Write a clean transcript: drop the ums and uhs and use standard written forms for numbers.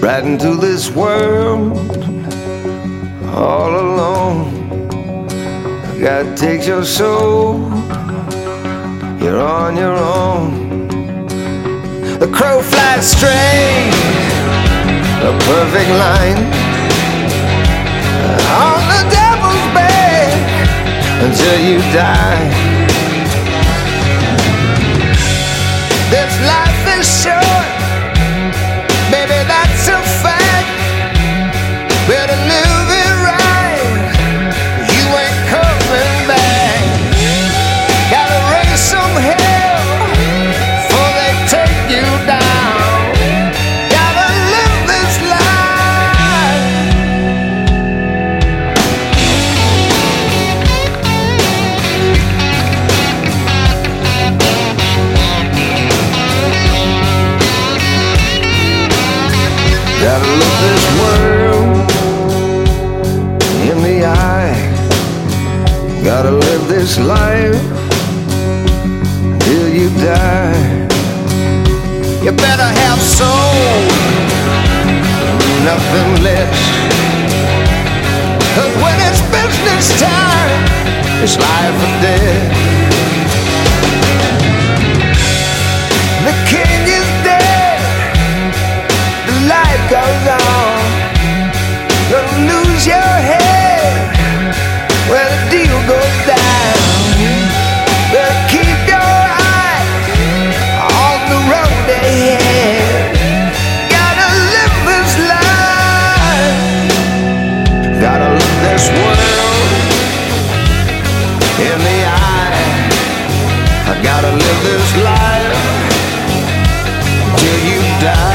riding through this world all alone. God takes your soul, you're on your own. The crow flies straight, a perfect line, on the devil's back until you die. This life is short, baby, that's a fact. Better live it right, you ain't coming back. Gotta raise some hell before they take you down. Gotta live this life. Gotta look this world in the eye. Gotta live this life till you die. You better have soul, nothing less. 'Cause when it's business time, it's life or death. The king is dead, the life goes on. You'll lose your head when the deal goes down. But keep your eyes on the road ahead. Gotta live this life. Gotta look this world in the eye. I gotta live this life till you die.